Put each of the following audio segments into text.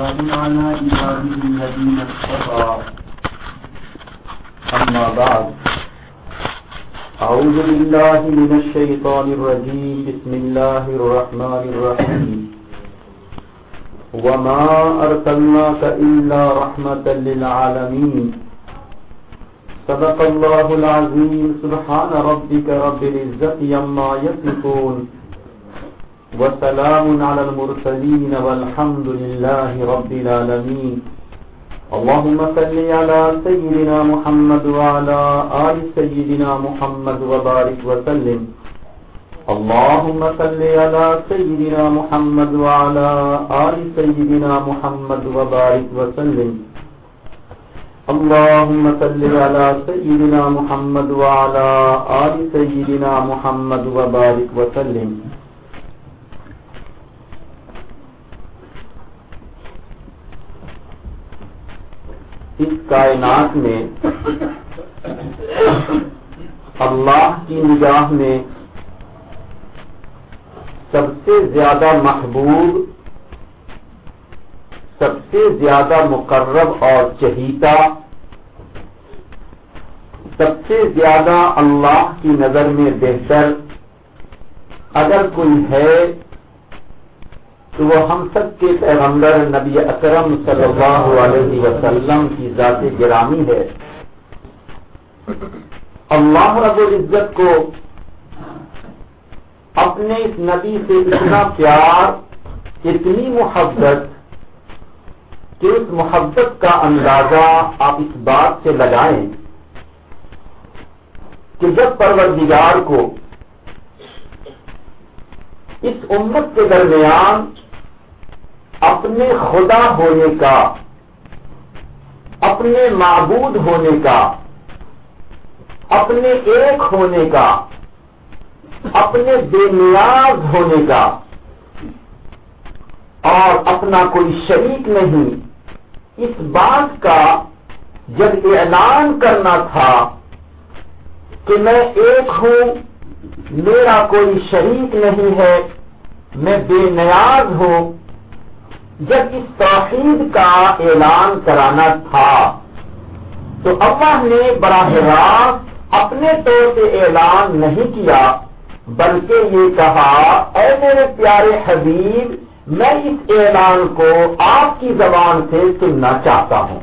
سلام على عباده الذين اصطفى أما بعد أعوذ بالله من الشيطان الرجيم بسم الله الرحمن الرحيم وما أرسلناك إلا رحمة للعالمين صدق الله العظيم سبحان ربك رب العزة عما يصفون وسلام على المرسلين والحمد لله رب العالمين اللهم صل على سيدنا محمد وعلى آل سيدنا محمد وبارك وسلم اللهم صل على سيدنا محمد وعلى آل سيدنا محمد وبارك وسلم اللهم صل على سيدنا محمد وعلى آل سيدنا محمد وبارك وسلم اس کائنات میں اللہ کی نگاہ میں سب سے زیادہ محبوب، سب سے زیادہ مقرب اور چہیتا، سب سے زیادہ اللہ کی نظر میں بہتر اگر کوئی ہے تو وہ ہم سب کے پیغمبر نبی اکرم صلی اللہ علیہ وسلم کی ذات گرامی ہے۔ اللہ رب العزت کو اپنے اس نبی سے اتنا پیار، اتنی محبت کہ اس محبت کا اندازہ آپ اس بات سے لگائیں کہ جب پروردگار کو اس امت کے درمیان اپنے خدا ہونے کا، اپنے معبود ہونے کا، اپنے ایک ہونے کا، اپنے بے نیاز ہونے کا اور اپنا کوئی شریک نہیں، اس بات کا جب اعلان کرنا تھا کہ میں ایک ہوں، میرا کوئی شریک نہیں ہے، میں بے نیاز ہوں، جب اس توحید کا اعلان کرانا تھا تو اللہ نے براہ راست اپنے طور سے اعلان نہیں کیا، بلکہ یہ کہا اے میرے پیارے حبیب میں اس اعلان کو آپ کی زبان سے سننا چاہتا ہوں،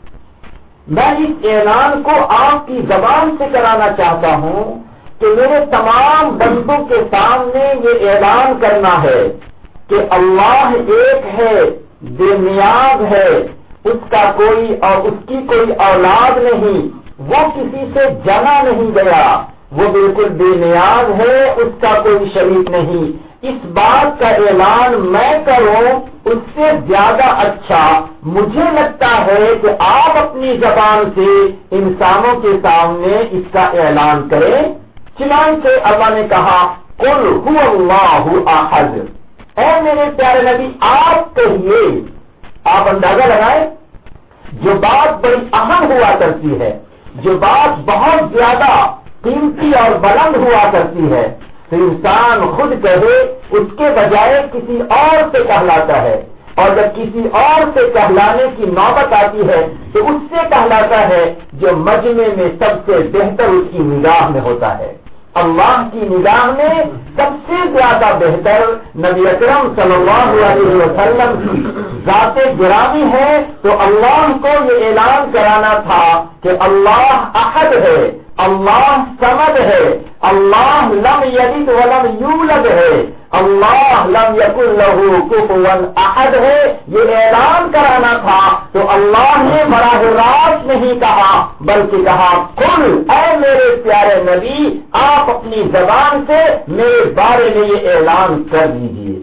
میں اس اعلان کو آپ کی زبان سے کرانا چاہتا ہوں کہ میرے تمام بندوں کے سامنے یہ اعلان کرنا ہے کہ اللہ ایک ہے، بے نیاز ہے، اس کا کوئی اور اس کی کوئی اولاد نہیں، وہ کسی سے جنا نہیں گیا، وہ بالکل بے نیاز ہے، اس کا کوئی شریک نہیں۔ اس بات کا اعلان میں کروں اس سے زیادہ اچھا مجھے لگتا ہے کہ آپ اپنی زبان سے انسانوں کے سامنے اس کا اعلان کریں۔ چنانچہ اللہ نے کہا قل هو اللہ احد، اے میرے پیارے نبی آپ کہیے، آپ اندازہ لگائیں جو بات بڑی اہم ہوا کرتی ہے، جو بات بہت زیادہ قیمتی اور بلند ہوا کرتی ہے تو انسان خود کہے اس کے بجائے کسی اور سے کہلاتا ہے، اور جب کسی اور سے کہلانے کی نوبت آتی ہے تو اس سے کہلاتا ہے جو مجمع میں سب سے بہتر اس کی نگاہ میں ہوتا ہے۔ اللہ کی نگاہ میں سب سے زیادہ بہتر نبی اکرم صلی اللہ علیہ وسلم کی ذات گرامی ہے، تو اللہ کو یہ اعلان کرانا تھا کہ اللہ احد ہے، اللہ صمد ہے، اللہ لم یلد ولم یولد ہے، اللہ لم یکن لہ کفوا احد ہے، یہ اعلان کرانا تھا تو اللہ نے براہ راست نہیں کہا بلکہ کہا قل، اے میرے پیارے نبی آپ اپنی زبان سے میرے بارے میں یہ اعلان کر دیجیے۔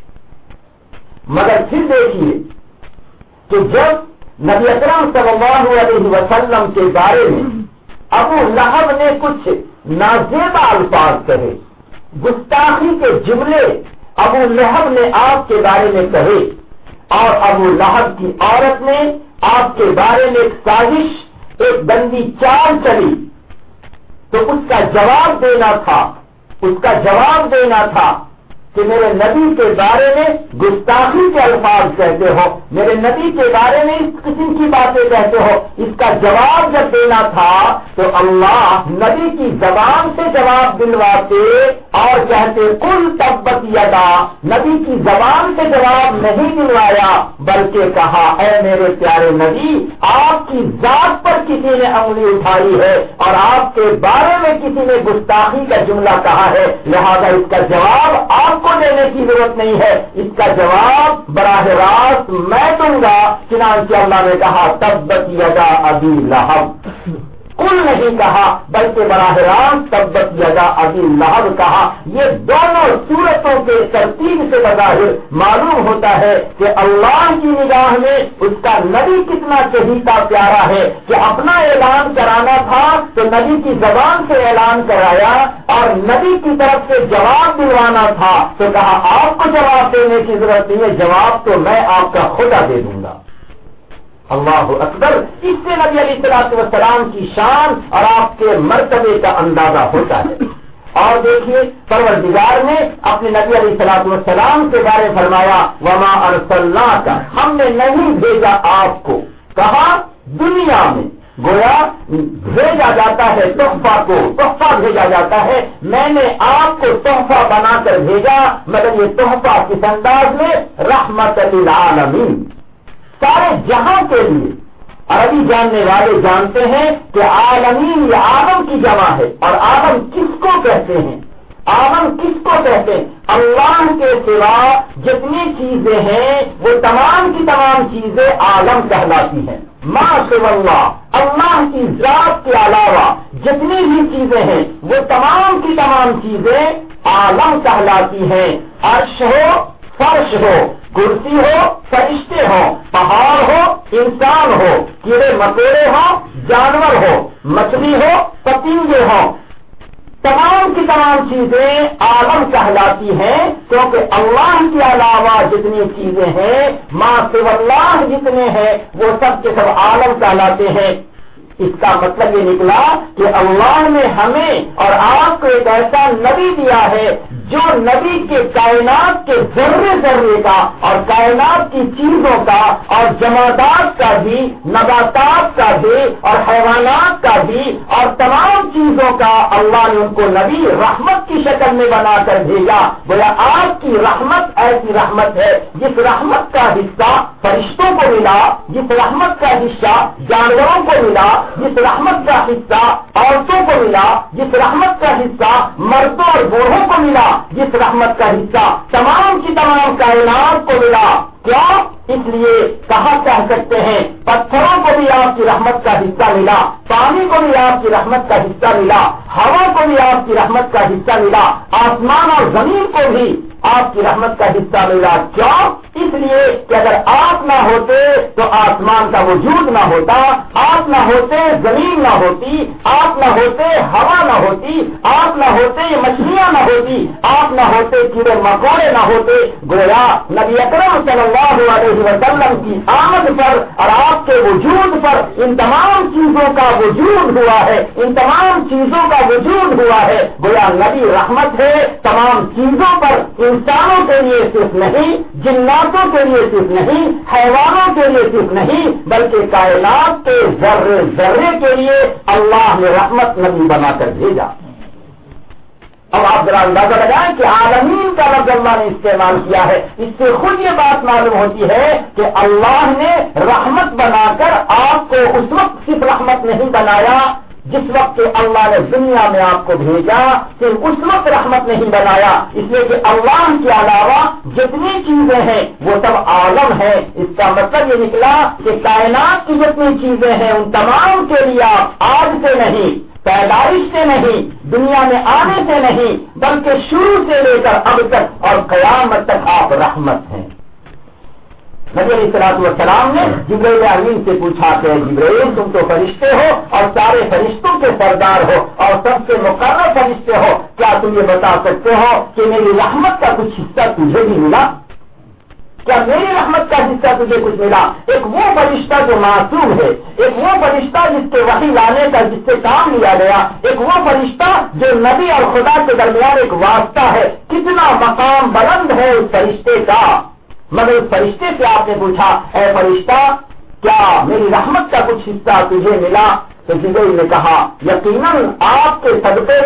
مگر پھر دیکھیے کہ جب نبی اکرم صلی اللہ علیہ وسلم کے بارے میں ابو لہب نے کچھ نازیبا الفاظ کہے، گستاخی کے جملے ابو لہب نے آپ کے بارے میں کہے، اور ابو لہب کی عورت نے آپ کے بارے میں ایک سازش، ایک گندی چال چلی، تو اس کا جواب دینا تھا کہ میرے نبی کے بارے میں گستاخی کے الفاظ کہتے ہو، میرے نبی کے بارے میں اس قسم کی باتیں کہتے ہو؟ اس کا جواب جب دینا تھا تو اللہ نبی کی زبان سے جواب دلواتے اور کہتے کل تبت یدا، نبی کی زبان سے جواب نہیں دلوایا بلکہ کہا اے میرے پیارے نبی، آپ کی ذات پر کسی نے انگلی اٹھائی ہے اور آپ کے بارے میں کسی نے گستاخی کا جملہ کہا ہے، لہذا اس کا جواب آپ کو دینے کی ضرورت نہیں ہے، اس کا جواب براہ راست میں دوں گا۔ چنانچہ اللہ نے کہا تبت یدا ابی لہب، کل نہیں کہا بلکہ براہ راست تبت یدا ابی لہب کہا۔ یہ دونوں صورتوں کے ترتیب سے بظاہر معلوم ہوتا ہے کہ اللہ کی نگاہ میں اس کا نبی کتنا چہیتا پیارا ہے کہ اپنا اعلان کرانا تھا تو نبی کی زبان سے اعلان کرایا، اور نبی کی طرف سے جواب دلوانا تھا تو کہا آپ کو جواب دینے کی ضرورت نہیں ہے، جواب تو میں آپ کا خدا دے دوں گا۔ اللہ اکبر! اس سے نبی علیہ الصلوۃ والسلام کی شان اور آپ کے مرتبے کا اندازہ ہوتا ہے۔ اور دیکھیے پروردگار نے اپنے نبی علیہ الصلوۃ والسلام کے بارے فرمایا وما ارسلناک، ہم نے نہیں بھیجا آپ کو، کہا دنیا میں گویا بھیجا جاتا ہے تحفہ بھیجا جاتا ہے، میں نے آپ کو تحفہ بنا کر بھیجا، مگر یہ تحفہ کس انداز میں؟ رحمت للعالمین، سارے جہاں کے لیے۔ عربی جاننے والے جانتے ہیں کہ عالمین یہ عالم کی جمع ہے، اور عالم کس کو کہتے ہیں؟ عالم کس کو کہتے ہیں؟ اللہ کے سوا جتنی چیزیں ہیں وہ تمام کی تمام چیزیں عالم کہلاتی ہیں۔ ما سوى اللہ، اللہ کی ذات کے علاوہ جتنی بھی چیزیں ہیں وہ تمام کی تمام چیزیں عالم کہلاتی ہیں۔ عرش ہو، فرش ہو، کرسی ہو، فرشتے ہو، پہاڑ ہو، انسان ہو، کیڑے مکوڑے ہو، جانور ہو، مچھلی ہو، پتنگے ہو، تمام کی تمام چیزیں عالم کہلاتی ہیں، کیونکہ اللہ کے علاوہ جتنی چیزیں ہیں، ما سوى اللہ جتنے ہیں وہ سب کے سب عالم کہلاتے ہیں۔ اس کا مطلب یہ نکلا کہ اللہ نے ہمیں اور آپ کو ایک ایسا نبی دیا ہے جو نبی کے کائنات کے ذرے ذرے کا اور کائنات کی چیزوں کا اور جمادات کا بھی، نباتات کا بھی اور حیوانات کا بھی اور تمام چیزوں کا اللہ نے ان کو نبی رحمت کی شکل میں بنا کر بھیجا۔ گویا آپ کی رحمت ایسی رحمت ہے جس رحمت کا حصہ فرشتوں کو ملا، جس رحمت کا حصہ جانوروں کو ملا، جس رحمت کا حصہ عورتوں کو ملا، جس رحمت کا حصہ مردوں اور بوڑھوں کو ملا، جس رحمت کا حصہ تمام کی تمام کائنات کو ملا۔ کیوں؟ اس لیے کہا کہہ سکتے ہیں پتھروں کو بھی آپ کی رحمت کا حصہ ملا، پانی کو بھی آپ کی رحمت کا حصہ ملا، ہوا کو بھی آپ کی رحمت کا حصہ ملا، آسمان اور زمین کو بھی آپ کی رحمت کا حصہ ملا۔ کیوں؟ اس لیے کہ اگر آپ نہ ہوتے تو آسمان کا وجود نہ ہوتا، آپ نہ ہوتے زمین نہ ہوتی، آپ نہ ہوتے ہوا نہ ہوتی، آپ نہ ہوتے مچھلیاں نہ ہوتی، آپ نہ ہوتے کیڑے مکوڑے نہ ہوتے۔ گویا نبی اکرم صلی اللہ علیہ وسلم کی آمد پر اور آپ کے وجود پر ان تمام چیزوں کا وجود ہوا ہے، ان تمام چیزوں کا وجود ہوا ہے۔ گویا نبی رحمت ہے تمام چیزوں پر، انسانوں کے لیے صرف نہیں، جناتوں کے لیے صرف نہیں، حیوانوں کے لیے صرف نہیں، بلکہ کائنات کے ذرے ذرے کے لیے اللہ نے رحمت نبی بنا کر بھیجا۔ اب آپ ذرا اندازہ لگائیں کہ عالمین کا لفظ اللہ نے استعمال کیا ہے، اس سے خود یہ بات معلوم ہوتی ہے کہ اللہ نے رحمت بنا کر آپ کو اس وقت صرف رحمت نہیں بنایا جس وقت اللہ نے دنیا میں آپ کو بھیجا، صرف اس وقت رحمت نہیں بنایا، اس لیے کہ اللہ کے علاوہ جتنی چیزیں ہیں وہ سب عالم ہے۔ اس کا مطلب یہ نکلا کہ کائنات کی جتنی چیزیں ہیں ان تمام کے لیے آج سے نہیں، پیدائش سے نہیں، دنیا میں آنے سے نہیں، بلکہ شروع سے لے کر اب تک اور قیامت تک آپ رحمت ہیں۔ نبی علیہ الصلوۃ والسلام نے جبرائیل امین سے پوچھا کہ جبرائیل تم تو فرشتے ہو اور سارے فرشتوں کے سردار ہو اور سب سے مقرر فرشتے ہو، کیا تم یہ بتا سکتے ہو کہ میری رحمت کا کچھ حصہ تجھے بھی ملا؟ کیا میری رحمت کا حصہ تجھے کچھ ملا؟ ایک وہ فرشتہ جو معصوم ہے، ایک وہ فرشتہ جس کے وحی لانے کا جس سے کام لیا گیا، ایک وہ فرشتہ جو نبی اور خدا کے درمیان ایک واسطہ ہے، کتنا مقام بلند ہے اس فرشتے کا۔ مگر اس فرشتے سے آپ نے پوچھا، اے فرشتہ کیا میری رحمت کا کچھ حصہ تجھے ملا؟ تو جبریل نے کہا یقیناً آپ کے صدقے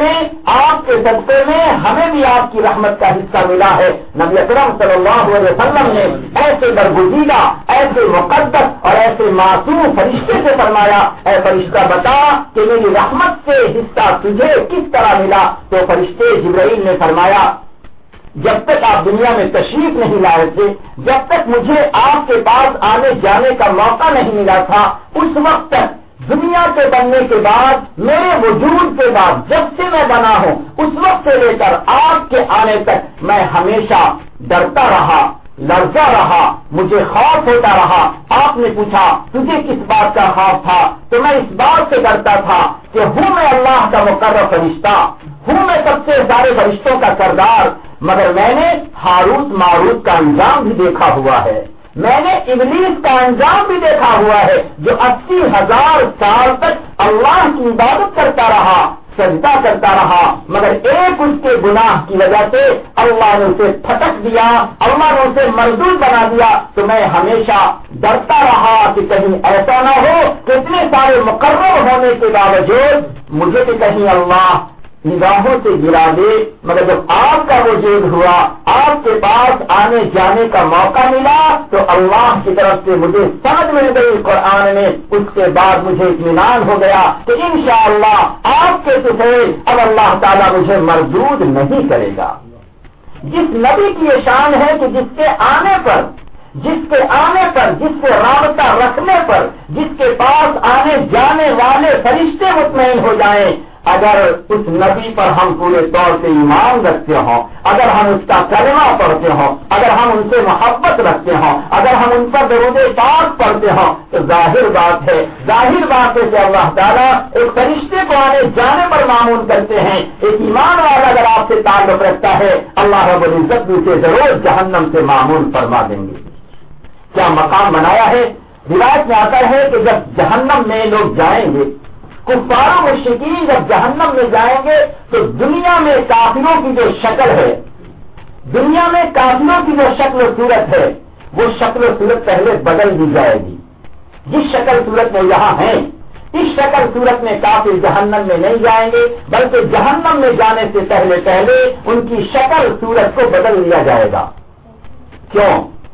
میں ہمیں بھی آپ کی رحمت کا حصہ ملا ہے۔ نبی اکرم صلی اللہ علیہ وسلم نے ایسے برگزیدہ، ایسے مقدس اور ایسے معصوم فرشتے سے فرمایا، اے فرشتہ بتا کہ میری رحمت سے حصہ تجھے کس طرح ملا؟ تو فرشتے جبریل نے فرمایا جب تک آپ دنیا میں تشریف نہیں لائے تھے، جب تک مجھے آپ کے پاس آنے جانے کا موقع نہیں ملا تھا، اس وقت تک دنیا کے بننے کے بعد، میرے وجود کے بعد، جب سے میں بنا ہوں اس وقت سے لے کر آپ کے آنے تک میں ہمیشہ ڈرتا رہا، لرزا رہا، مجھے خوف ہوتا رہا۔ آپ نے پوچھا تجھے کس بات کا خوف تھا؟ تو میں اس بات سے ڈرتا تھا کہ ہوں میں اللہ کا مقرر فرشتہ، ہوں میں سب سے سارے فرشتوں کا سردار، مگر میں نے ہاروت ماروت کا انجام بھی دیکھا ہوا ہے، میں نے ابلیس کا انجام بھی دیکھا ہوا ہے، جو 80,000 سال تک اللہ کی عبادت کرتا رہا، سجدہ کرتا رہا، مگر ایک اس کے گناہ کی وجہ سے اللہ نے اسے پھٹک دیا، اللہ نے اسے مردود بنا دیا۔ تو میں ہمیشہ ڈرتا رہا کہ کہیں ایسا نہ ہو کہ اتنے سارے مقرر ہونے کے باوجود مجھے کہ کہیں اللہ نگاہوں سے گرا دے۔ مگر جب آپ کا وجود ہوا، آپ کے پاس آنے جانے کا موقع ملا، تو اللہ کی طرف سے مجھے سمجھ مل گئی قرآن میں، اس کے بعد مجھے اطمینان ہو گیا کہ انشاءاللہ آپ کے سفید اب اللہ تعالیٰ مجھے مردود نہیں کرے گا۔ جس نبی کی یہ شان ہے کہ جس کے آنے پر، جس سے رابطہ رکھنے پر، جس کے پاس آنے جانے والے فرشتے مطمئن ہو جائیں، اگر اس نبی پر ہم پورے طور سے ایمان رکھتے ہوں، اگر ہم اس کا کلمہ پڑھتے ہوں، اگر ہم ان سے محبت رکھتے ہوں، اگر ہم ان پر درود پاک پڑھتے ہوں، تو ظاہر بات ہے کہ اللہ تعالیٰ ایک فرشتے کو آنے جانے پر معمول کرتے ہیں۔ ایک ایمان والا اگر آپ سے تعلق رکھتا ہے، اللہ رب العزت بھی اسے ضرور جہنم سے معمول فرما دیں گے۔ کیا مقام بنایا ہے؟ روایت میں آتا ہے کہ جب جہنم میں لوگ جائیں گے، کفار و مشرکین جب جہنم میں جائیں گے، تو دنیا میں کافروں کی جو شکل ہے، دنیا میں کافروں کی جو شکل و صورت ہے، وہ شکل و صورت پہلے بدل دی جائے گی۔ جس شکل صورت میں یہاں ہیں، اس شکل صورت میں کافر جہنم میں نہیں جائیں گے، بلکہ جہنم میں جانے سے پہلے ان کی شکل صورت کو بدل لیا جائے گا۔ کیوں؟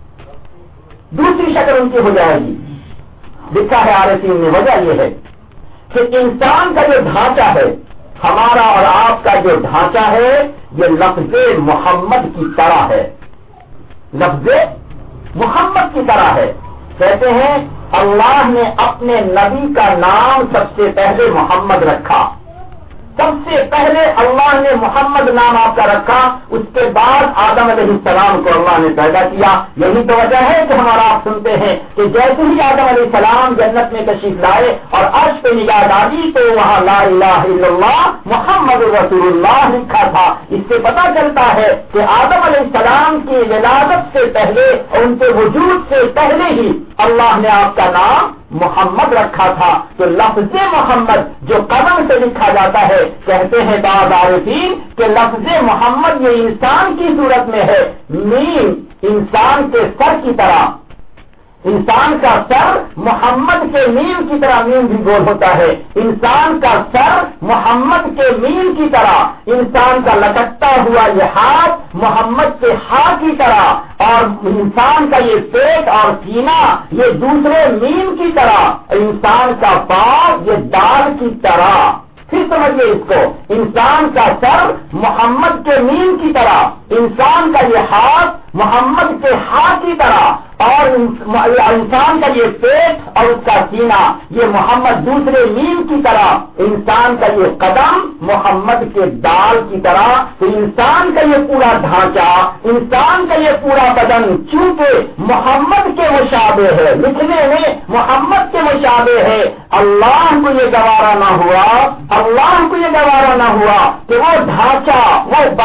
دوسری شکل ان کی ہو جائے گی۔ لکھا ہے عارفین نے، وجہ یہ ہے کہ انسان کا جو ڈھانچہ ہے، ہمارا اور آپ کا جو ڈھانچہ ہے، یہ لفظ محمد کی طرح ہے، لفظ محمد کی طرح ہے۔ کہتے ہیں اللہ نے اپنے نبی کا نام سب سے پہلے محمد رکھا، سب سے پہلے اللہ نے محمد نام آپ کا رکھا، اس کے بعد آدم علیہ السلام کو اللہ نے پیدا کیا۔ یہی تو وجہ ہے کہ ہمارا آپ سنتے ہیں کہ جیسے ہی آدم علیہ السلام جنت میں تشریف لائے اور عرش پہ نگاہ ڈالی تو وہاں لا الہ الا اللہ محمد رسول اللہ لکھا تھا۔ اس سے پتہ چلتا ہے کہ آدم علیہ السلام کی ولادت سے پہلے اور ان کے وجود سے پہلے ہی اللہ نے آپ کا نام محمد رکھا تھا۔ تو لفظ محمد جو قلم سے لکھا جاتا ہے، کہتے ہیں بعض عارفین کہ لفظ محمد یہ انسان کی صورت میں ہے، میم انسان کے سر کی طرح، انسان کا سر محمد کے میم کی طرح، میم بھی گول ہوتا ہے، انسان کا سر محمد کے میم کی طرح، انسان کا لٹکتا ہوا یہ ہاتھ محمد کے ہاں کی طرح، اور انسان کا یہ پیٹ اور سینہ یہ دوسرے میم کی طرح، انسان کا پاؤں یہ دال کی طرح۔ پھر سمجھیے اس کو، انسان کا سر محمد کے میم کی طرح، انسان کا یہ ہاتھ محمد کے ہاتھ کی طرح، اور انسان کا یہ پیٹ اور اس کا سینہ یہ محمد دوسرے میم کی طرح، انسان کا یہ قدم محمد کے دال کی طرح۔ تو انسان کا یہ پورا ڈھانچہ، انسان کا یہ پورا بدن چونکہ محمد کے مشابہ ہے، لکھنے میں محمد کے مشابہ ہے، اللہ کو یہ گوارا نہ ہوا، اللہ کو یہ گوارا نہ ہوا کہ وہ ڈھانچہ، وہ بدن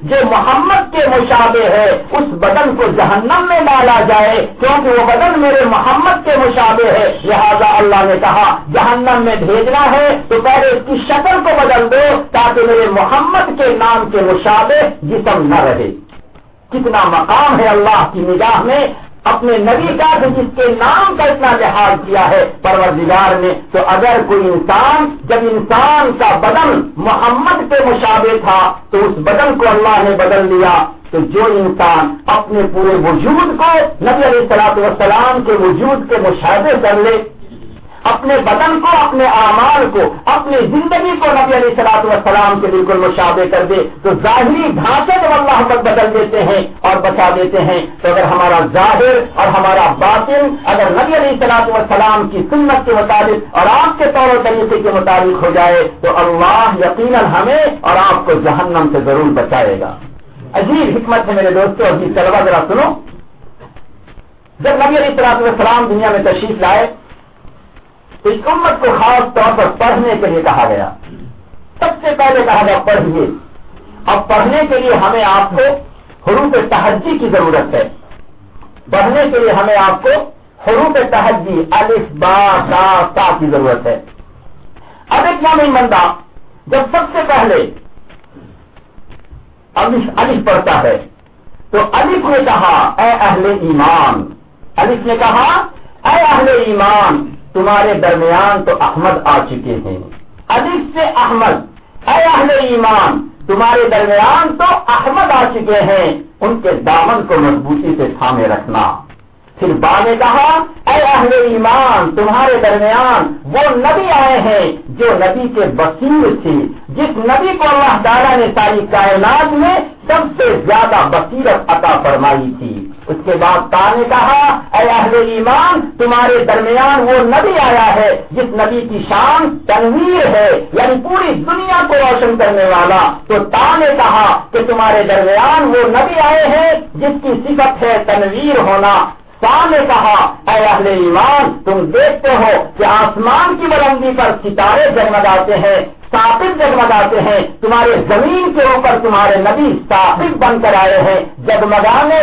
جو محمد کے مشابہ ہے اس بدن کو جہنم میں ڈالا جائے، کیونکہ وہ بدن میرے محمد کے مشابہ ہے، لہذا اللہ نے کہا جہنم میں بھیجنا ہے تو پہلے اس کی شکل کو بدل دو تاکہ میرے محمد کے نام کے مشابہ جسم نہ رہے۔ کتنا مقام ہے اللہ کی نگاہ میں اپنے نبی کا جس کے نام کا اتنا لحاظ کیا ہے پروردگار نے۔ تو اگر کوئی انسان، جب انسان کا بدن محمد کے مشابہ تھا تو اس بدن کو اللہ نے بدل لیا، تو جو انسان اپنے پورے وجود کو نبی علیہ الصلوۃ والسلام کے وجود کے مشابہ کر لے، اپنے بدن کو، اپنے اعمال کو، اپنی زندگی کو نبی علیہ الصلوۃ والسلام کے بالکل مشابہ کر دے، تو ظاہری ڈھانچے جب اللہ تک بدل دیتے ہیں اور بچا دیتے ہیں، تو اگر ہمارا ظاہر اور ہمارا باطن اگر نبی علیہ الصلوۃ والسلام کی سنت کے مطابق اور آپ کے طور و طریقے کے مطابق ہو جائے تو اللہ یقیناً ہمیں اور آپ کو جہنم سے ضرور بچائے گا۔ عجیب حکمت ہے میرے دوستوں، عزیز طلبہ، ذرا سنو۔ جب نبی علیہ الصلوۃ والسلام دنیا میں تشریف لائے تو اس امت کو خاص طور پر پڑھنے کے لیے کہا گیا۔ سب سے پہلے کہا گیا پڑھیے۔ اب پڑھنے کے لیے ہمیں آپ کو حروف تہجی کی ضرورت ہے۔ پڑھنے کے لیے ہمیں آپ کو حروف تہجی الف با تا تا کی ضرورت ہے۔ اب ایک مومن بندہ جب سب سے پہلے الف پڑھتا ہے تو الف نے کہا اے اہل ایمان، الف نے کہا اے اہل ایمان تمہارے درمیان تو احمد آ چکے ہیں۔ الف سے احمد، اے اہل ایمان تمہارے درمیان تو احمد آ چکے ہیں، ان کے دامن کو مضبوطی سے تھامے رکھنا۔ پھر با نے کہا اے اہل ایمان تمہارے درمیان وہ نبی آئے ہیں جو نبی کے بصیر تھی، جس نبی کو اللہ تعالیٰ نے ساری کائنات میں سب سے زیادہ بصیرت عطا فرمائی تھی۔ اس کے بعد تا نے کہا اے اہل ایمان تمہارے درمیان وہ نبی آیا ہے جس نبی کی شان تنویر ہے، یعنی پوری دنیا کو روشن کرنے والا۔ تو تا نے کہا کہ تمہارے درمیان وہ نبی آئے ہیں جس کی صفت ہے تنویر ہونا۔ تا نے کہا اے اہل ایمان تم دیکھتے ہو کہ آسمان کی بلندی پر ستارے جگمگاتے ہیں، ثابت جگمگاتے ہیں، تمہارے زمین کے اوپر تمہارے نبی ثابت بن کر آئے ہیں، جگمگانے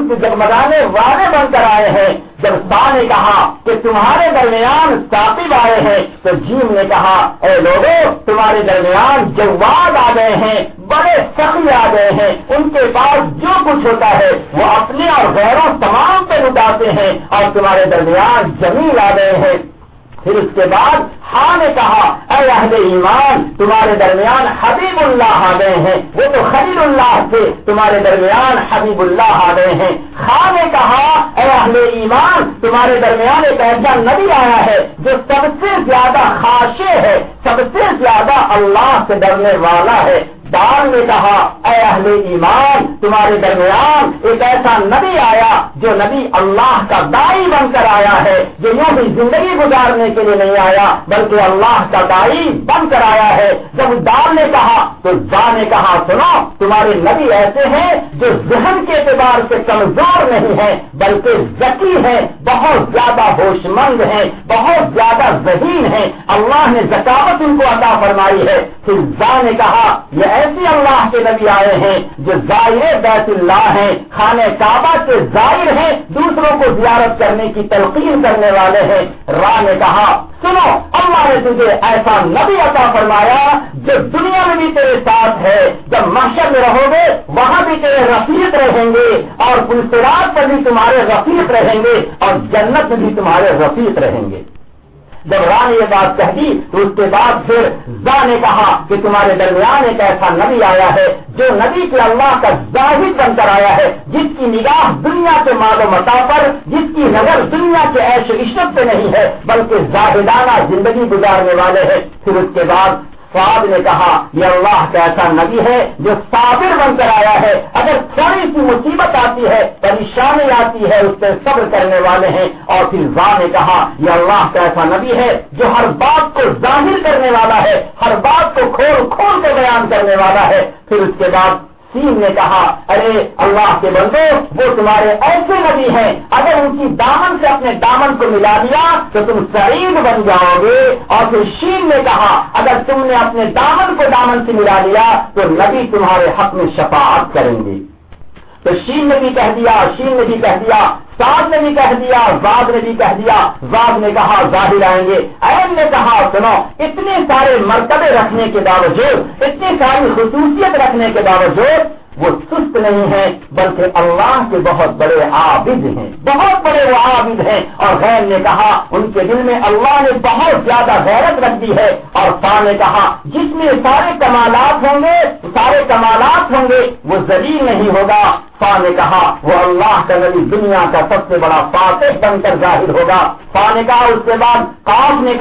والے بن کر آئے ہیں۔ جب سا نے کہا کہ تمہارے درمیان ثاقب آئے ہیں تو جیم نے کہا اے لوگوں تمہارے درمیان جواد آ گئے ہیں، بڑے سخی آ گئے ہیں، ان کے پاس جو کچھ ہوتا ہے وہ اپنے اور غیروں تمام پہ لٹاتے ہیں، اور تمہارے درمیان جمیل آ گئے ہیں۔ پھر اس کے بعد ہاں نے کہا اے اہل ایمان تمہارے درمیان حبیب اللہ آ گئے ہیں، وہ تو خلیل اللہ تھے، تمہارے درمیان حبیب اللہ آ گئے ہیں۔ خاں نے کہا اے اہل ایمان تمہارے درمیان ایک ایسا نبی آیا ہے جو سب سے زیادہ خاشع ہے، سب سے زیادہ اللہ سے ڈرنے والا ہے۔ دال نے کہا اے اہل ایمان تمہارے درمیان ایک ایسا نبی آیا جو نبی اللہ کا دائی بن کر آیا ہے، جو یوں ہی زندگی گزارنے کے لیے نہیں آیا بلکہ اللہ کا دائی بن کر آیا ہے۔ جب دال نے کہا تو زا نے کہا سنو تمہارے نبی ایسے ہیں جو ذہن کے اعتبار سے کمزور نہیں ہیں بلکہ ذکی ہیں، بہت زیادہ ہوش مند ہیں، بہت زیادہ ذہین ہیں، اللہ نے ذکاوت ان کو عطا فرمائی ہے۔ پھر زا نے کہا یہ ایسی اللہ کے نبی آئے ہیں جو زائر بیت اللہ ہیں، خانہ کعبہ کے زائر ہیں، دوسروں کو زیارت کرنے کی تلقین کرنے والے ہیں۔ را نے کہا سنو اللہ نے تجھے ایسا نبی عطا فرمایا جو دنیا میں بھی تیرے ساتھ ہے، جب محشر میں رہو گے وہاں بھی تیرے رفیق رہیں گے، اور پل صراط پر بھی تمہارے رفیق رہیں گے، اور جنت میں بھی تمہارے رفیق رہیں گے۔ جب را نے یہ بات کہہ دی تو اس کے بعد پھر زا نے کہا کہ تمہارے درمیان ایک ایسا نبی آیا ہے جو نبی کے اللہ کا زاہد بن کر آیا ہے، جس کی نگاہ دنیا کے مال و متاع پر، جس کی نظر دنیا کے عیش و عشرت پہ نہیں ہے بلکہ زاہدانہ زندگی گزارنے والے ہیں۔ پھر اس کے بعد فاد نے کہا یہ اللہ کا ایسا نبی ہے جو صابر بن کر آیا ہے، اگر تھوڑی سی مصیبت آتی ہے، پریشانی آتی ہے، اس سے صبر کرنے والے ہیں۔ اور پھر زا نے کہا یہ اللہ کا ایسا نبی ہے جو ہر بات کو ظاہر کرنے والا ہے، ہر بات کو کھول کھول کے بیان کرنے والا ہے۔ پھر اس کے بعد سین نے کہا ارے اللہ کے بندو وہ تمہارے ایسے نبی ہیں اگر ان کی دامن سے اپنے دامن کو ملا دیا تو تم سعید بن جاؤ گے. اور پھر شین نے کہا اگر تم نے اپنے دامن کو دامن سے ملا دیا تو نبی تمہارے حق میں شفاعت کریں گے. تو شین نے بھی کہہ دیا, شین نے بھی کہہ دیا, سعد نے بھی کہہ دیا, زاد نے بھی کہہ دیا. زاد نے کہا ظاہر آئیں گے. عین نے کہا سنو اتنے سارے مرتبے رکھنے کے باوجود, اتنی ساری خصوصیت رکھنے کے باوجود وہ سست نہیں ہے بلکہ اللہ کے بہت بڑے عابد ہیں, بہت بڑے وہ عابد ہیں. اور غیر نے کہا ان کے دل میں اللہ نے بہت زیادہ غیرت رکھ دی ہے. اور فا نے کہا جس میں سارے کمالات ہوں گے, سارے کمالات ہوں گے وہ ذلیل نہیں ہوگا. فا نے کہا وہ اللہ کا نبی دنیا کا سب سے بڑا فاتح بن کر ظاہر ہوگا. فا نے کہا اس کے بعد کاف نے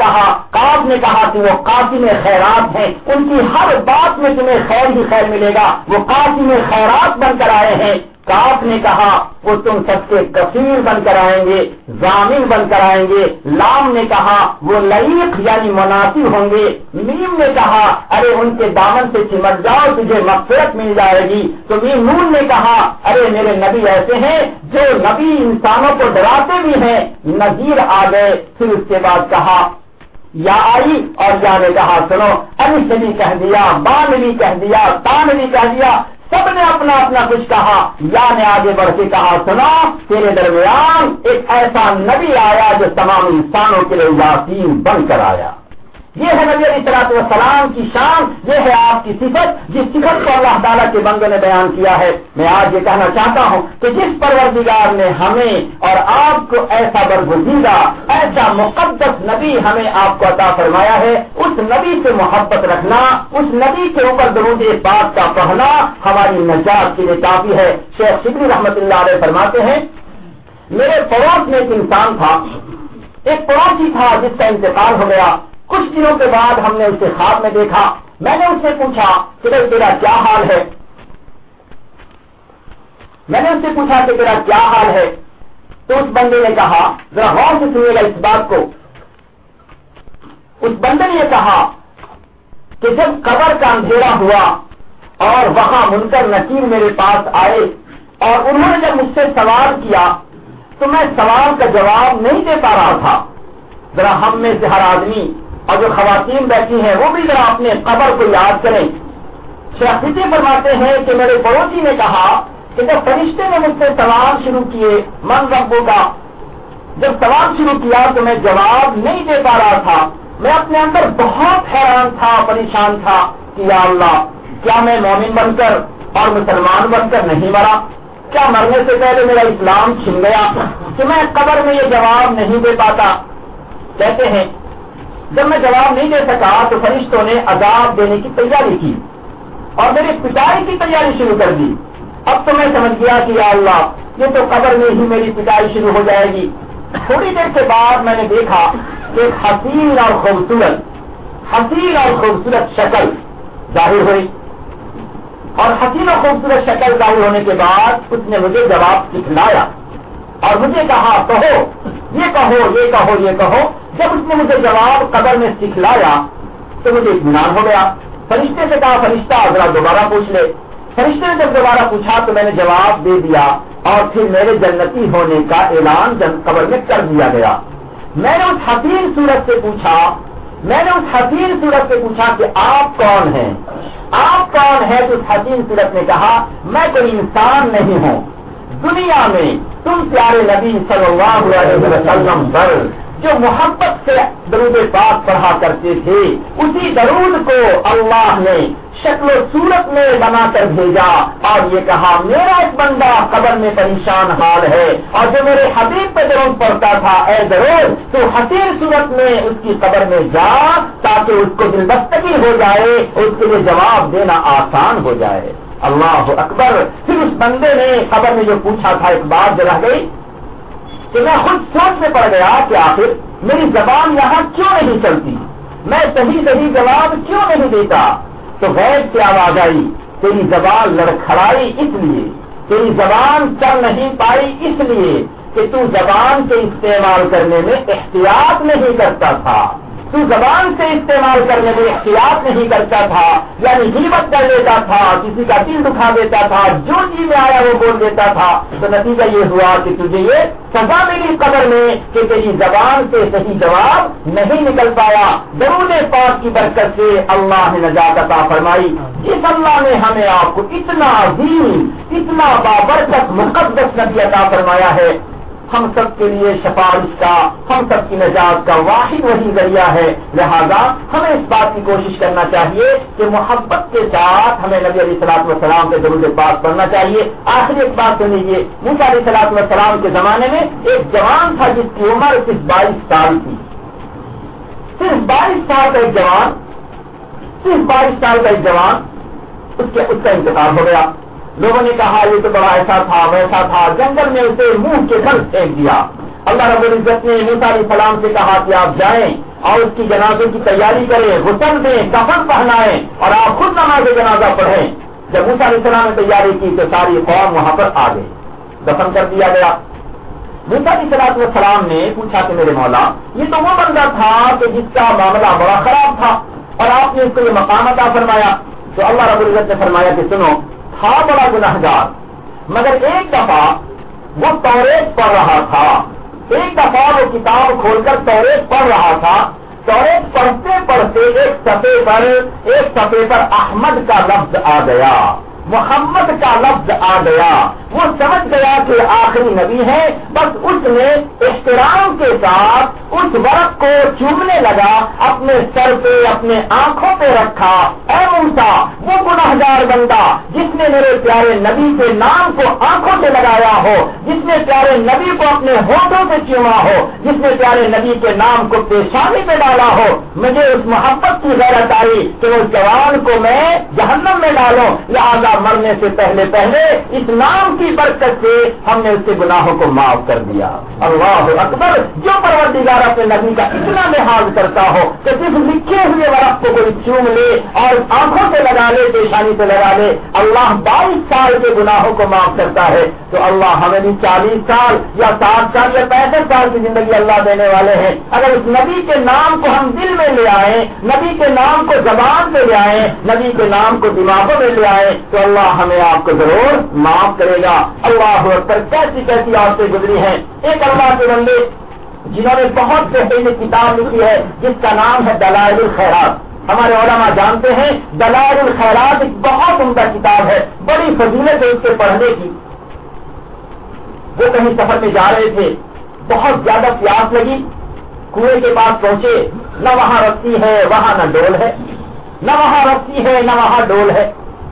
کہا کہ وہ قاسم خیرات ہیں, ان کی ہر بات میں تمہیں خیر ہی خیر ملے گا, وہ قاسم خیرات بن کر آئے ہیں. کاف نے کہا وہ تم سب کے کفیل بن کر آئیں گے, ضامن بن کر آئیں گے. لام نے کہا وہ لائق یعنی مناسب ہوں گے. میم نے کہا ارے ان کے دامن سے چمٹ جاؤ تجھے مغفرت مل جائے گی. تو نون نے کہا ارے میرے نبی ایسے ہیں جو نبی انسانوں کو ڈراتے بھی ہیں, نذیر آ گئے. پھر اس کے بعد کہا یا آئی اور یا نے کہا سنو الف نے بھی کہہ دیا, با نے بھی کہہ دیا, تا نے بھی کہہ دیا, سب نے اپنا اپنا کچھ کہا. یا نے آگے بڑھ کے کہا سنا تیرے درمیان ایک ایسا نبی آیا جو تمام انسانوں کے لیے یاسین بن کر آیا. یہ ہے نبی علیہ الصلوۃ والسلام کی شان, یہ ہے آپ کی صفت, جس صفت کو اللہ تعالیٰ کے بندوں نے بیان کیا ہے. میں آج یہ کہنا چاہتا ہوں کہ جس پروردگار نے ہمیں اور آپ کو ایسا برگزیدہ, ایسا مقدس نبی ہمیں آپ کو عطا فرمایا ہے, اس نبی سے محبت رکھنا, اس نبی کے اوپر درود پاک کا پڑھنا ہماری نجات کے لیے کافی ہے. شیخ شبلی رحمۃ اللہ علیہ فرماتے ہیں میرے پڑوس میں ایک انسان تھا, ایک پڑوسی تھا جس کا انتقال ہو گیا. کچھ دنوں کے بعد ہم نے اسے خواب میں دیکھا. میں نے اس سے پوچھا کہ تیرا کیا حال ہے, میں نے اس سے پوچھا کہ تیرا کیا حال ہے. تو اس بندے نے کہا, ذرا غور سے سنیے گا اس بات کو, اس بندے نے یہ کہا کہ جب قبر کا اندھیرا ہوا اور وہاں منکر نکیر میرے پاس آئے اور انہوں نے جب مجھ سے سوال کیا تو میں سوال کا جواب نہیں دے پا رہا تھا. ذرا ہم میں سے ہر آدمی اور جو خواتین بیٹھی ہیں وہ بھی ذرا اپنے قبر کو یاد کریں. شیخ فرماتے ہیں کہ میرے پڑوسی نے کہا کہ جب فرشتے نے مجھ سے سوال شروع کیے من ربوں کا, جب سوال شروع کیا تو میں جواب نہیں دے پا رہا تھا. میں اپنے اندر بہت حیران تھا, پریشان تھا کہ یا اللہ کیا میں مومن بن کر اور مسلمان بن کر نہیں مرا, کیا مرنے سے پہلے میرا اسلام چھن گیا کہ میں قبر میں یہ جواب نہیں دے پاتا. کہتے ہیں جب میں جواب نہیں دے سکا تو فرشتوں نے عذاب دینے کی تیاری کی اور میری پٹائی کی تیاری شروع کر دی. اب تو میں سمجھ گیا کہ یا اللہ یہ تو قبر میں ہی میری پٹائی شروع ہو جائے گی. تھوڑی دیر کے بعد میں نے دیکھا کہ ایک حسین اور خوبصورت شکل ظاہر ہوئی, اور حسین اور خوبصورت شکل ظاہر ہونے کے بعد اس نے مجھے جواب سکھلایا اور مجھے کہا کہو یہ کہو یہ کہو یہ کہو. جب اس نے مجھے جواب قبر میں سکھلایا تو مجھے اطمینان ہو گیا. فرشتے سے کہا فرشتہ ذرا دوبارہ پوچھ لے. فرشتے نے جب دوبارہ پوچھا تو میں نے جواب دے دیا اور پھر میرے جنتی ہونے کا اعلان قبر میں کر دیا گیا. میں نے اس حسین صورت سے پوچھا کہ آپ کون ہیں, آپ کون ہیں؟ تو اس حسین صورت نے کہا میں کوئی انسان نہیں ہوں, دنیا میں تم پیارے نبی صلی اللہ علیہ وسلم پر جو محبت سے درود پاک پڑھا کرتے تھے اسی درود کو اللہ نے شکل و صورت میں بنا کر بھیجا اور یہ کہا میرا ایک بندہ قبر میں پریشان حال ہے اور جو میرے حبیب پہ درود پڑتا تھا اے درود تو حسین صورت میں اس کی قبر میں جا تاکہ اس کو دلبستگی ہو جائے, اس کے لیے جواب دینا آسان ہو جائے. اللہ اکبر. پھر اس بندے نے قبر میں جو پوچھا تھا ایک بات جو رہ گئی کہ میں خود سوچ میں پڑ گیا کہ آخر میری زبان یہاں کیوں نہیں چلتی, میں صحیح جواب کیوں نہیں دیتا. تو غیب سے آواز آئی تیری زبان لڑکھڑائی اس لیے, تیری زبان چل نہیں پائی اس لیے کہ تو زبان کے استعمال کرنے میں احتیاط نہیں کرتا تھا. تو زبان سے استعمال کرنے میں احتیاط نہیں کرتا تھا، یعنی غیبت کر لیتا تھا، کسی کا دل دکھا دیتا تھا، جو جی میں آیا وہ بول دیتا تھا، تو نتیجہ یہ ہوا کہ تجھے یہ سزا ملی قبر میں کہ تیری زبان سے صحیح جواب نہیں نکل پایا۔ درود پاک کی برکت سے اللہ نے نجات عطا فرمائی۔ اس اللہ نے ہمیں آپ کو اتنا عظیم، اتنا بابرکت مقدس نبی عطا فرمایا ہے، ہم سب کے لیے شفاعت کا، ہم سب کی نجات کا واحد وہی ذریعہ ہے۔ لہذا ہمیں اس بات کی کوشش کرنا چاہیے کہ محبت کے ساتھ ہمیں نبی علیہ الصلوۃ والسلام کے درود پاک پڑھنا چاہیے۔ آخر ایک بات سن لیجیے، موسیٰ علیہ الصلوۃ والسلام کے زمانے میں ایک جوان تھا جس کی عمر صرف 22 سال تھی، صرف 22 سال کا ایک جوان، صرف 22 سال کا ایک جوان، اس کا انتقال ہو گیا۔ لوگوں نے کہا یہ تو بڑا ایسا تھا ویسا تھا، جنگل میں اسے منہ کے بل پھینک دیا۔ اللہ رب العزت نے موسیٰ علیہ السلام سے کہا کہ آپ جائیں اور اس کی جنازے کی تیاری کریں، غسل دیں، کفن پہنائیں اور آپ خود نماز جنازہ پڑھیں۔ جب موسیٰ علیہ السلام نے تیاری کی تو ساری قوم وہاں پر آ گئی، دفن کر دیا گیا۔ موسیٰ علیہ السلام نے پوچھا کہ میرے مولا، یہ تو وہ بندہ تھا کہ جس کا معاملہ بڑا خراب تھا اور آپ نے اس کو یہ مقام عطا فرمایا۔ تو اللہ رب العزت نے فرمایا کہ سنو، تھا بڑا گنہگار، مگر ایک دفعہ وہ توریت پڑھ رہا تھا، ایک دفعہ وہ کتاب کھول کر توریت پڑھ رہا تھا، توریت پڑھتے پڑھتے ایک صفحے پر احمد کا لفظ آ گیا، محمد کا لفظ آ گیا۔ وہ سمجھ گیا کہ آخری نبی ہے، بس اس نے احترام کے ساتھ اس ورق کو چومنے لگا، اپنے سر پہ اپنے آنکھوں پہ رکھا۔ اے موسیٰ، وہ گنہگار بندہ جس نے میرے پیارے نبی کے نام کو آنکھوں سے لگایا ہو، جس نے پیارے نبی کو اپنے ہونٹوں سے چوما ہو، جس نے پیارے نبی کے نام کو پیشانی پہ ڈالا ہو، مجھے اس محبت کی غیرت آئی کہ اس جوان کو میں جہنم میں ڈالوں، لہذا مرنے سے پہلے اس نام کی برکت سے ہم نے اس کے گناہوں کو معاف کر دیا۔ اللہ اکبر! جو پروردگار اپنے نبی کا اتنا لحاظ کرتا ہو کہ صرف لکھے ہوئے ورق کو کوئی چوم لے اور آنکھوں سے لگا لے، پیشانی سے لگا لے، اللہ 22 سال کے گناہوں کو معاف کرتا ہے۔ تو اللہ ہمیں بھی 40 سال یا 60 سال یا 65 سال کی زندگی اللہ دینے والے ہیں۔ اگر اس نبی کے نام کو ہم دل میں لے آئیں، نبی کے نام کو زبان پہ لے آئیں، نبی کے نام کو دماغوں میں لے آئیں، تو اللہ ہمیں آپ کو ضرور معاف کرے گا۔ اللہ اکبر! کیسی کیسی عورتیں گزری ہیں۔ ایک اللہ کے بندے جنہوں نے بہت بہترین کتاب لکھی ہے جس کا نام ہے دلائل الخیرات، ہمارے علماء جانتے ہیں دلائل الخیرات ایک بہت عمدہ کتاب ہے، بڑی فضیلت ہے اس کے پڑھنے کی۔ وہ کہیں سفر میں جا رہے تھے، بہت زیادہ پیاس لگی، کنویں کے پاس پہنچے، نہ وہاں رسی ہے وہاں نہ ڈول ہے، نہ وہاں رسی ہے نہ وہاں ڈول ہے،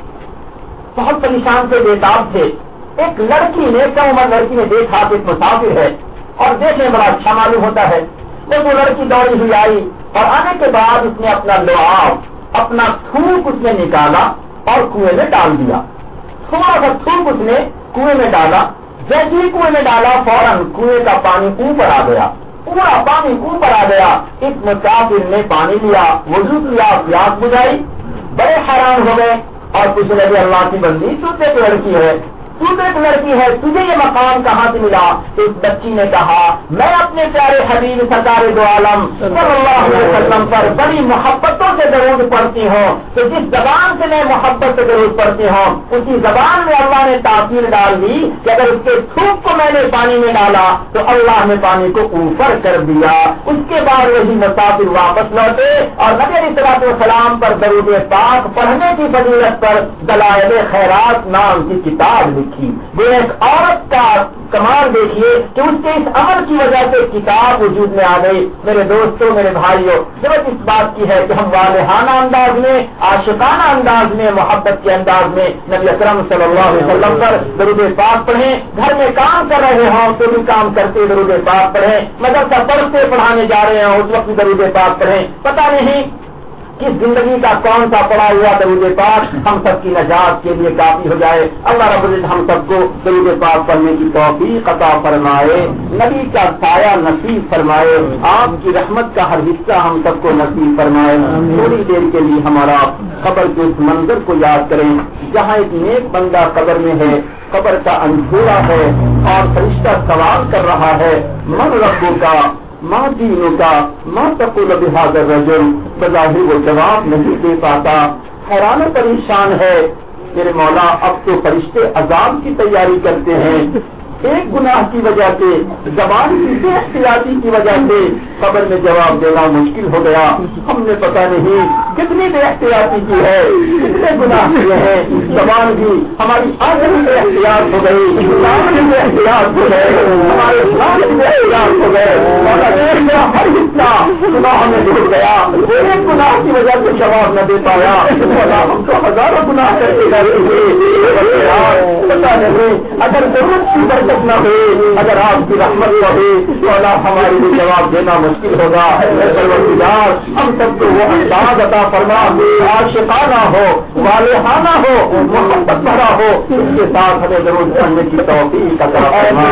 بہت پریشان سے بےتاب تھے۔ ایک لڑکی نے، کم عمر لڑکی نے دیکھا کہ ایک مسافر ہے اور دیکھنے بڑا اچھا معلوم ہوتا ہے، تو وہ لڑکی دوڑی ہوئی آئی اور آنے کے بعد اس نے اپنا لعاب، اپنا تھوک اس نے نکالا اور کنویں میں ڈال دیا۔ تھوڑا سا تھوک اس نے کنویں میں ڈالا، جیسے ہی کنویں میں ڈالا فوراً کنویں کا پانی اوپر آ گیا، پورا پانی اوپر آ گیا۔ اس مسافر نے پانی لیا، وضو کیا، پیاس بجھائی، بڑے حیران ہو گئے اور پوچھنے لگے اللہ کی بندی، تو ایک لڑکی ہے، تو ایک لڑکی ہے، تجھے یہ مقام کہاں سے ملا؟ تو اس بچی نے کہا میں اپنے پیارے حبیب سرکار دو عالم صلی اللہ علیہ وسلم پر بڑی محبتوں سے درود پڑھتی ہوں، تو جس زبان سے میں محبت سے درود پڑھتی ہوں اسی زبان میں اللہ نے تاثیر ڈال دی کہ اگر اس کے تھوک کو میں نے پانی میں ڈالا تو اللہ نے پانی کو اوپر کر دیا۔ اس کے بعد وہی مسافر واپس لوٹے اور نبی علیہ الصلوۃ والسلام پر درود پاک پڑھنے کی فضیلت پر دلائل خیرات نام کی کتاب لکھی۔ وہ ایک عورت کا کمال دیکھیے کہ اس کے اس عمل کی وجہ سے کتاب وجود میں آ گئی۔ میرے دوستوں، میرے بھائیوں، ضرورت اس بات کی ہے کہ ہم والہانہ انداز میں، عاشقانہ انداز میں، محبت کے انداز میں نبی اکرم صلی اللہ علیہ وسلم پر درود پاک پڑھیں۔ گھر میں کام کر رہے ہوں تو بھی کام کرتے درود پاک پڑھیں، مدرسہ پڑھتے پڑھانے جا رہے ہوں اس وقت درود پاک پڑھیں۔ پتہ نہیں کس زندگی کا کون سا پڑا ہوا درود پاک ہم سب کی نجات کے لیے کافی ہو جائے۔ اللہ رب العزت ہم سب کو درود پاک پڑھنے کی توفیق عطا فرمائے، نبی کا سایہ نصیب فرمائے، آپ کی رحمت کا ہر حصہ ہم سب کو نصیب فرمائے۔ تھوڑی دیر کے لیے ہمارا قبر کے اس منظر کو یاد کریں جہاں ایک نیک بندہ قبر میں ہے، قبر کا اندھیرا ہے اور فرشتہ سوال کر رہا ہے من ربو کا ماں دینوں کا ماں تقول بہذا الرجل، بظاہر وہ جواب نہیں دے پاتا، حیران و پریشان ہے. میرے مولا اب تو فرشتے عذاب کی تیاری کرتے ہیں. ایک گناہ کی وجہ سے، زبان کی بے احتیاطی کی وجہ سے قبر میں جواب دینا مشکل ہو گیا. ہم نے پتہ نہیں کتنی بے احتیاطی کی ہے، کتنے گناہ کیے ہیں. زبان بھی ہماری آخری بے احتیاط ہو گئی، بھی بے احتیاط ہو گئے، ہمارے بھی بے احتیاط ہو گئے. ہر حصہ گناہ میں ڈوب گیا. ایک گناہ کی وجہ سے جواب نہ دے پایا. ہم تو ہزاروں گناہ کرتے رہتے ہیں. پتہ نہیں اگر ضرورت کی برکت نہ ہو، اگر آپ کی رحمت نہ ہو تو اللہ ہمارے لیے جواب دینا مشکل ہوگا. ہم سب کو وہ انداز عطا فرما، عاشقانہ ہو، والہانہ ہو، محبت بھرا ہو، اس کے ساتھ ہمیں ضرور پڑھنے کی توفیق عطا فرما.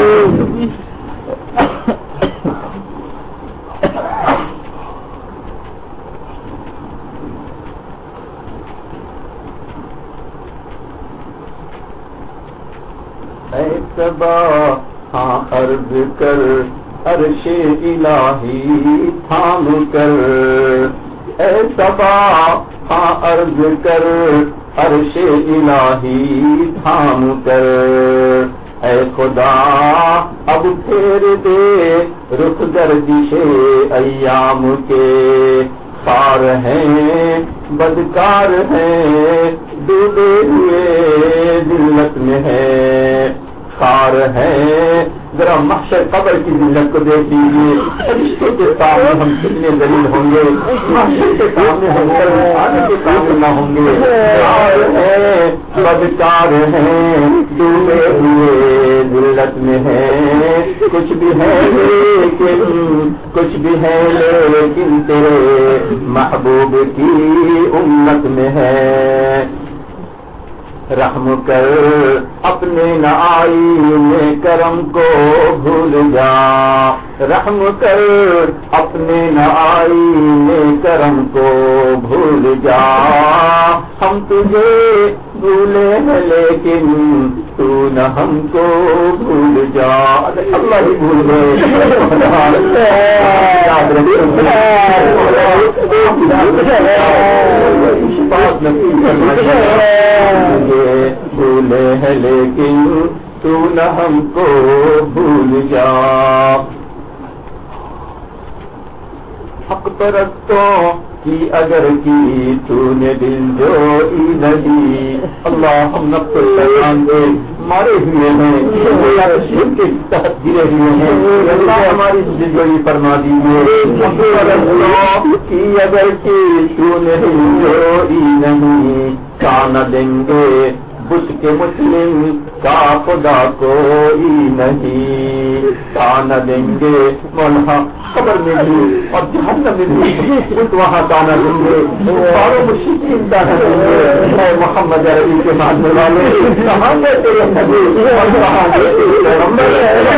اے صبا ہاں عرض کر عرش الہی تھام کر، اے صبا ہاں عرض کر عرش الہی تھام کر. اے خدا اب پھیر دے رخ گردش ایام کے، خار ہیں بدکار ہیں ڈوبے ہوئے ذلت میں ہے. خار ہے، ذرا محشر قبر کی ذلت کو دیکھ لیجیے. فرشتوں کے سامنے ہم کتنے ذلیل ہوں گے، محشر کے سامنے ہم شرمسارے کے سامنے نہ ہوں گے. خار ہے بدکار ہیں ڈوبے ہوئے ذلت میں ہے. کچھ بھی ہے لیکن تیرے محبوب کی امت میں ہے. رحم کر اپنے نعیم کرم کو بھول جا، رحم کر اپنے نعیم کرم کو بھول جا. ہم تجھے بھولے ہیں لیکن تو نہ ہم کو بھول جا. اللہ ہی بھول گئے. یاد رکھیں بات نصیب بھولے ہیں لیکن تو نہ ہم کو بھول جا. حق پرستوں کی اگر کی تو نے دل جوئی نہیں. اللہ ہم نفس الشیطان سے مارے ہوئے ہیں، شرک کے تحت گرے ہوئے ہیں. اللہ ہماری دل جوئی فرما دیجیے. حق پرستوں کی اگر کی تو نے دل جوئی نہیں، کان دیں گے بت کے مسلم کا خدا کوئی نہیں. کانا دیں گے مولا قبر میں بھی اور جہنم میں بھی وہاں کانا دیں گے. ساروں مشکل کانا دیں گے. اے محمد عربی کے ماننے والے کہاں گئے تیرے نبی اور کہاں گئے تیرے پیغمبر.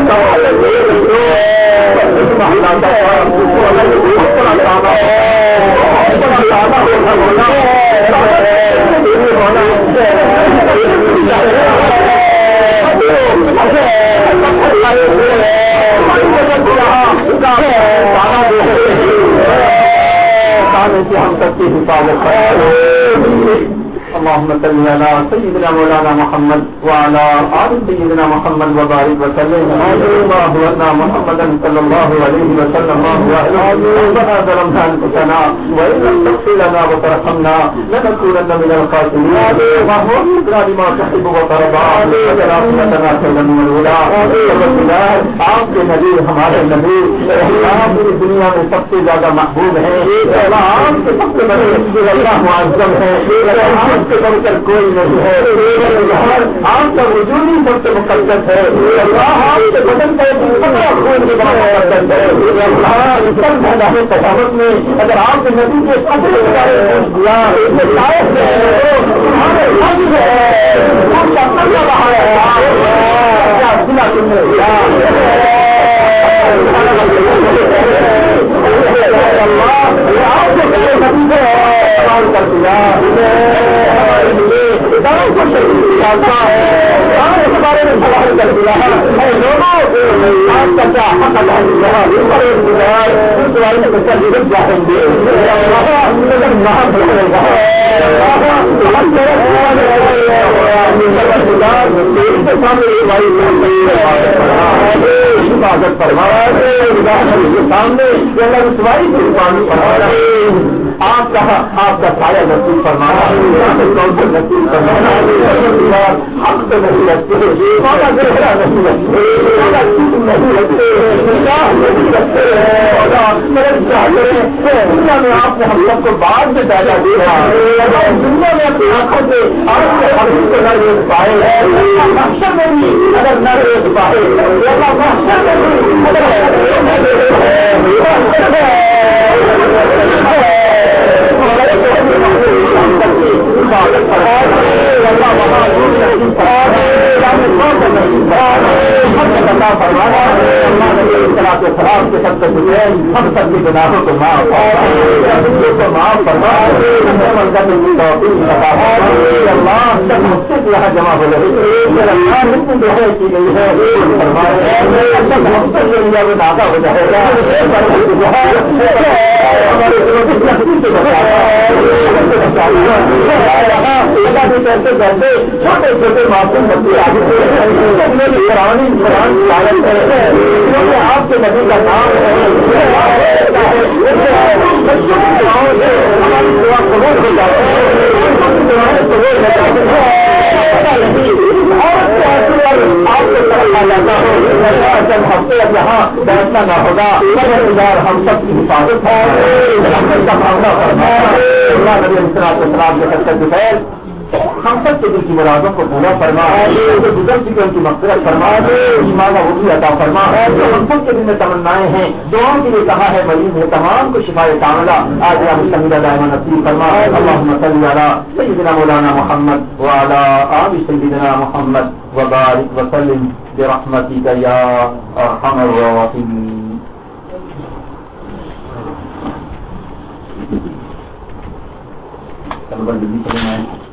ہم سب کی حفاظت اللهم صل على سيدنا مولانا محمد وعلى آل سيدنا محمد وبارك وسلم. اللهم محمدا صلى الله عليه وسلم. ربنا ظلمنا انفسنا وان لم تغفر لنا وترحمنا لنكونن من الخاسرين. اللهم اغفر لما تحب وترضى وجعلنا خيرا من الاولى. آپ کے نبی ہمارے نبی آپ پوری دنیا میں سب سے زیادہ محبوب ہیں. آپ کے سب سے بڑے اللہ معظم ہے. سے بڑھ کر کوئی نہیں ہے. آپ کا وجود ہی سب سے مقدس ہے. آپ کے بدن کا خون کی بڑا مقدس ہے. تجاوت میں اگر آپ کے نبی کے اپنے بارے میں سوال کر دیا ہے. آپ کا کیا حق ادا آپ کا سایہ نصیب فرمانا، نصیب فرمانا، حق سے نہیں رکھتے، دنیا میں آپ نے ہم سب کو بعد میں پیدا دیا، دنیا میں اپنی آنکھوں سے آپ کے حقیق کو نہ دیکھ پائے، محشر میں بھی اگر نہ دیکھ پائے، محشر میں بھی ہم سب کے گناہوں کو معاف فرما، یہاں جمع ہو رہے کی گئی ہے دادا ہو جائے گا، چھوٹے چھوٹے معصوم بچے آپ کے نبی کا نام ہے، ہماری دعا قبول ہو جاتی ہے، آپ کو طرف آ جاتا ہو، جب ہفتے اب یہاں بیٹھنا نہ ہوگا، ہم سب کی حفاظت ہے، کا معاملہ کرنا ہم سب کے دل کی مرادوں کو پورا فرما، جو گزر چکے ان کی مغفرت فرما، ایمان وہ بھی عطا فرما، جو ہم سب کے دل میں تمنائیں ہیں، دعاؤں کے لیے کہا ہے مریض ہے تمام کو شفائے کاملہ آج مستمدہ دائمہ نصیب فرما، اللہم صلی علی سیدنا مولانا محمد وعلی آل سیدنا محمد وبارک وسلم برحمتک یا ارحم الراحمین۔ بندگی کرنا ہے